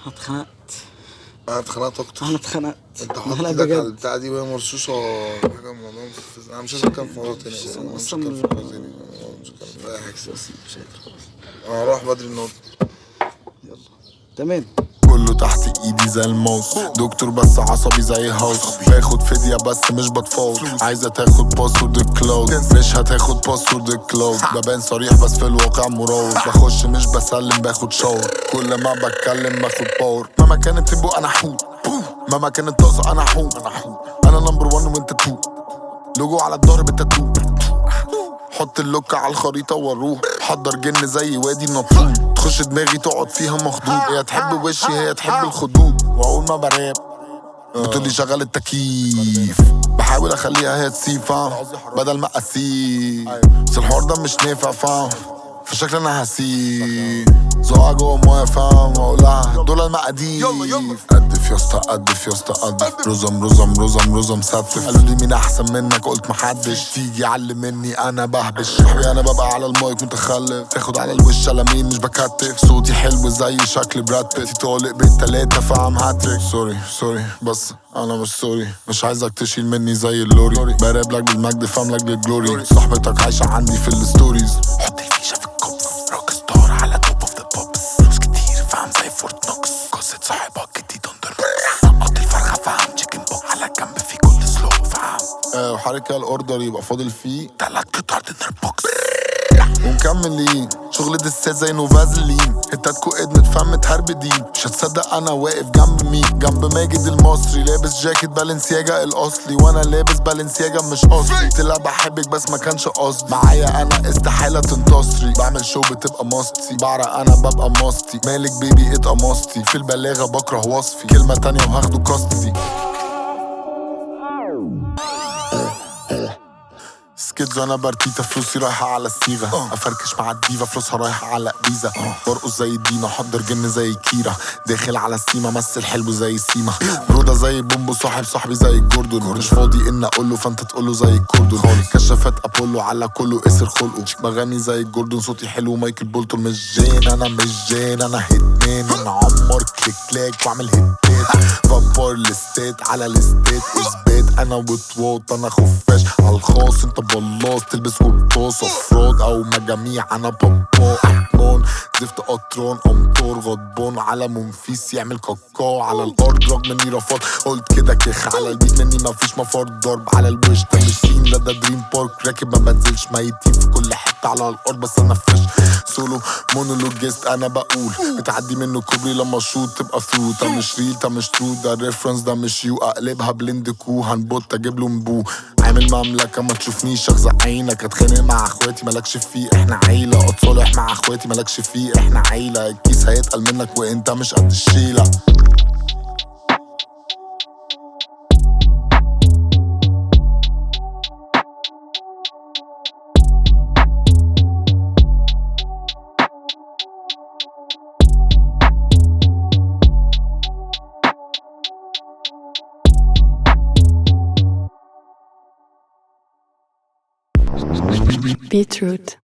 انا اتخنقت اكتر. انا اتخنقت. انت حاطط لا ايدك على بجد. البتاعه دي وهي مرشوشه حاجه الموضوع مستفز. انا مش عايز اتكلم في موضوع تاني اصلا. انا مش هتكلم في موضوع تاني. أنا مش هتكلم في اي حاجه. مش قادر خلاص. انا هروح بدري النهارده. يلا تمام. كله تحت ايدي زي الموس، دكتور بس عصبي زي هاوس. باخد فدية بس مش بتفاوض، عايزة تاخد باسورد الكلاود مش هتاخد باسورد الكلاود. ببان صريح بس في الواقع مراوغ، بخش مش بسلم باخد شاور. كل ما بتكلم باخد باور. مهما كانت تبو انا حوت، مهما كانت طاقصة انا حوت. انا نمبر 1 وانت 2، لوجو على الظهر بالتاتو. حط اللوكة على الخريطة واروح، حضر جن زي وادي النطرون. تخش دماغي تقعد فيها مخدود، هي تحب وشي هي تحب الخدود. واول ما براب بتقولي شغل التكييف، بحاول اخليها هي تسيف بدل ما اسيب. بس الحوار ده مش نافع فاهم، فشكل انا هسيب زقع جوه مويه فاهم. واقولها دول المقاديف، قدف يا اسطى قدف يا اسطى قدف. رزم سفف. قالوا لي مين احسن منك قلت محدش. تيجي علم مني انا بهبش. صاحبي انا ببقى على المايك متخلف، تاخد على الوش على مين مش بكتف. صوتي حلو زي شكل براد بيت، طالق بالتلاتة فاهم هاتريك. سوري بس انا مش سوري، مش عايزك تشيل مني زي اللوري. براب لك بالمجد فاهم لك بالجلوري. صاحبتك عايشة عندي في الستوريز. حط الفيشة في الكوب، روك ستار على توب اوف ذا بوبس. فلوس كتير فاهم زي فورت نوكس، قصة صاحبك جديد اندر بوكس. قط الفرخة فاهم تشيكن بوك، على جنب في كل سلو فاهم. وحركة الاوردر يبقى فاضل فيه 3 قطع دينر بوكس. ومكملين شغل دسات زي نوفازلين. هتاتكو ادمت فم متهربدين. مش هتصدق انا واقف جنب مين، جنب ماجد المصري. لابس جاكيت بالنسياجا الاصلي، وانا لابس بالنسياجا مش اصلي. طلع بحبك بس ما كانش قصدي، معايا انا استحالة تنتصري. بعمل شو بتبقى ماستي، بعرق انا ببقى ماستي. مالك بيبي اتقمصتي، في البلاغة بكره وصفي. كلمة تانية وهاخده كاستي. سكيتز وانا برتيتا، فلوسي رايحة على الصيغة. افركش مع الديفا فلوسها رايحة على بيزا. برقص زي دينا حضر جن زي كيرا. داخل على السيما مثل حلو زي سيما. برودة زي بومبو صاحبي زي الجوردون. مش فاضي ان اقوله فانت تقوله زي الكوردون. كشافات ابولو على كله قصر خلقه. بغني زي الجوردون صوتي حلو مايكل بولتون. مش جين انا هيتمان. انا عمر كليك واعمل هيتات. فابور الاستيت على الاستيت اثبات. انا وطواط انا خفاش على الخاص. انت بلاص تلبس قرطاس افراد او مجاميع. انا بابا احمون زفت قطران امطار غضبان. على منفيس يعمل كاكاو على الارض رغم اني رفضت. قلت كده كخ على البيت مني مفيش مفر. ضرب على الوش ده مش سين لا ده دريم بارك. راكب ما بنزلش ميتين في كل حته على الارض. بس انا فريش سولو مونولوجيست. انا بقول بتعدي منه كوبري لما شوت تبقى ثرو. ده مش ريل ده مش ترو ده ريفرنس ده مش يو. اقلبها بلند كو هنبوت اجيب له مبو. عامل مملكة ما تشوفنيش اغزق عينك. اتخانق مع اخواتي مالكش فيه احنا عيلة. اتصالح مع اخواتي مالكش فيه احنا عيلة. الكيس هيتقل منك وانت مش قد الشيلة. Beetroot.